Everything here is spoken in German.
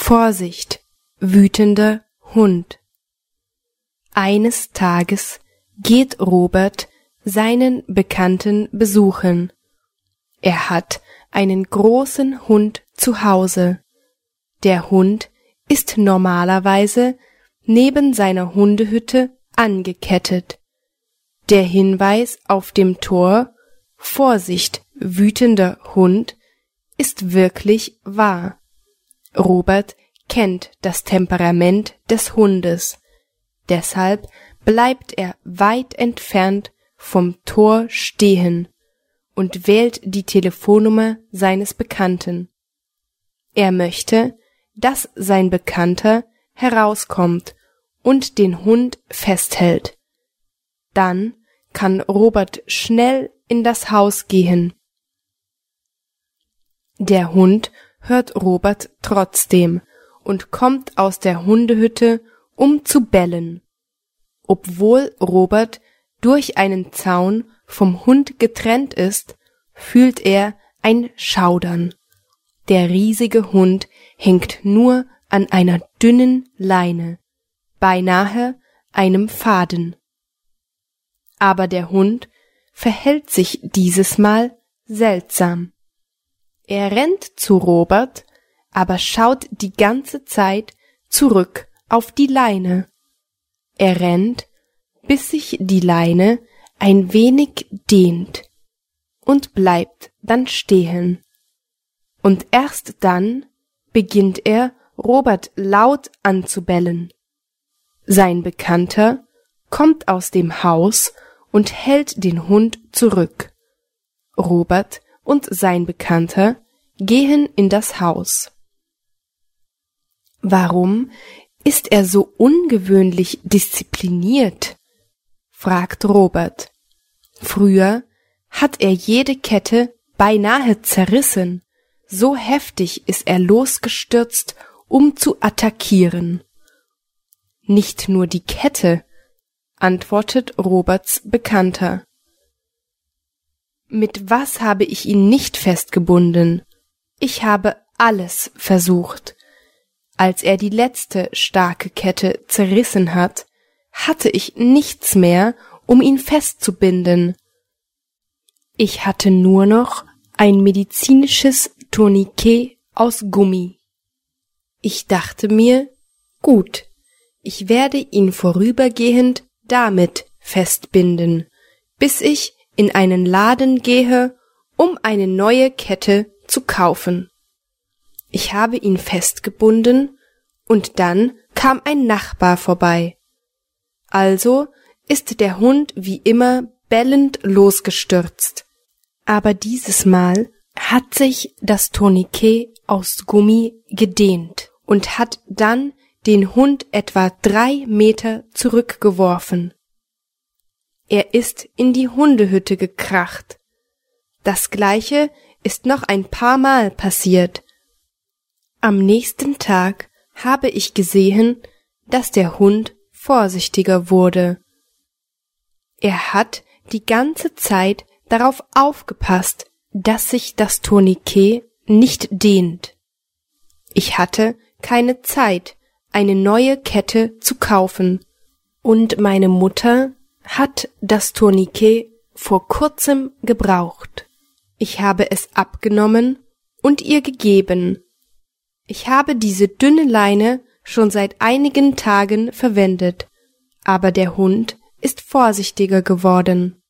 Vorsicht, wütender Hund. Eines Tages geht Robert seinen Bekannten besuchen. Er hat einen großen Hund zu Hause. Der Hund ist normalerweise neben seiner Hundehütte angekettet. Der Hinweis auf dem Tor »Vorsicht, wütender Hund« ist wirklich wahr. Robert kennt das Temperament des Hundes. Deshalb bleibt er weit entfernt vom Tor stehen und wählt die Telefonnummer seines Bekannten. Er möchte, dass sein Bekannter herauskommt und den Hund festhält. Dann kann Robert schnell in das Haus gehen. Der Hund hört Robert trotzdem und kommt aus der Hundehütte, um zu bellen. Obwohl Robert durch einen Zaun vom Hund getrennt ist, fühlt er ein Schaudern. Der riesige Hund hängt nur an einer dünnen Leine, beinahe einem Faden. Aber der Hund verhält sich dieses Mal seltsam. Er rennt zu Robert, aber schaut die ganze Zeit zurück auf die Leine. Er rennt, bis sich die Leine ein wenig dehnt und bleibt dann stehen. Und erst dann beginnt er, Robert laut anzubellen. Sein Bekannter kommt aus dem Haus und hält den Hund zurück. Robert und sein Bekannter gehen in das Haus. Warum ist er so ungewöhnlich diszipliniert? Fragt Robert. Früher hat er jede Kette beinahe zerrissen, so heftig ist er losgestürzt, um zu attackieren. Nicht nur die Kette, antwortet Roberts Bekannter. Mit was habe ich ihn nicht festgebunden? Ich habe alles versucht. Als er die letzte starke Kette zerrissen hat, hatte ich nichts mehr, um ihn festzubinden. Ich hatte nur noch ein medizinisches Tourniquet aus Gummi. Ich dachte mir, gut, ich werde ihn vorübergehend damit festbinden, bis ich in einen Laden gehe, um eine neue Kette zu kaufen. Ich habe ihn festgebunden und dann kam ein Nachbar vorbei. Also ist der Hund wie immer bellend losgestürzt. Aber dieses Mal hat sich das Tourniquet aus Gummi gedehnt und hat dann den Hund etwa 3 Meter zurückgeworfen. Er ist in die Hundehütte gekracht. Das Gleiche ist noch ein paar Mal passiert. Am nächsten Tag habe ich gesehen, dass der Hund vorsichtiger wurde. Er hat die ganze Zeit darauf aufgepasst, dass sich das Tourniquet nicht dehnt. Ich hatte keine Zeit, eine neue Kette zu kaufen, und meine Mutter hat das Tourniquet vor kurzem gebraucht. Ich habe es abgenommen und ihr gegeben. Ich habe diese dünne Leine schon seit einigen Tagen verwendet, aber der Hund ist vorsichtiger geworden.